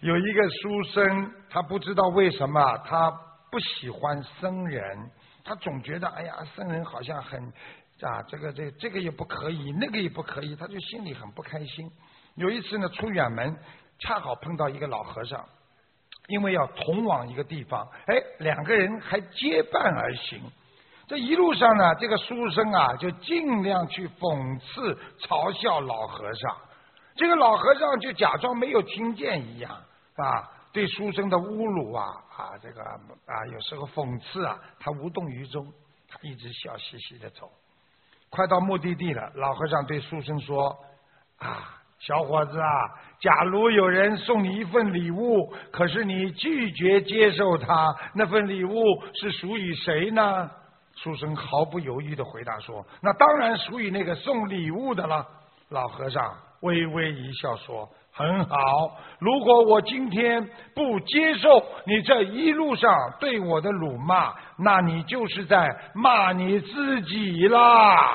有一个书生，他不知道为什么他不喜欢僧人，他总觉得哎呀，僧人好像很这个也不可以，那个也不可以，他就心里很不开心。有一次呢，出远门，恰好碰到一个老和尚，因为要同往一个地方，两个人还结伴而行。这一路上呢，这个书生啊，就尽量去讽刺、嘲笑老和尚。这个老和尚就假装没有听见一样，对书生的侮辱有时候讽刺啊，他无动于衷，他一直笑嘻嘻的走。快到目的地了，老和尚对书生说：“小伙子啊，假如有人送你一份礼物，可是你拒绝接受它，那份礼物是属于谁呢？”书生毫不犹豫地回答说：“那当然属于那个送礼物的了。”老和尚微微一笑说：“很好，如果我今天不接受你这一路上对我的辱骂，那你就是在骂你自己啦。”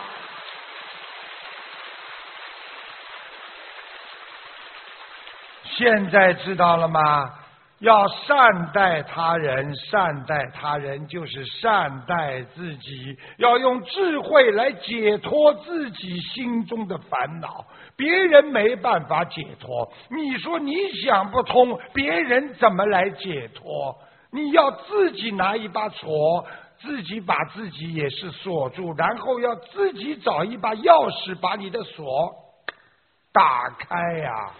现在知道了吗？要善待他人，善待他人就是善待自己，要用智慧来解脱自己心中的烦恼，别人没办法解脱，你说你想不通，别人怎么来解脱？你要自己拿一把锁，自己把自己也是锁住，然后要自己找一把钥匙把你的锁打开呀。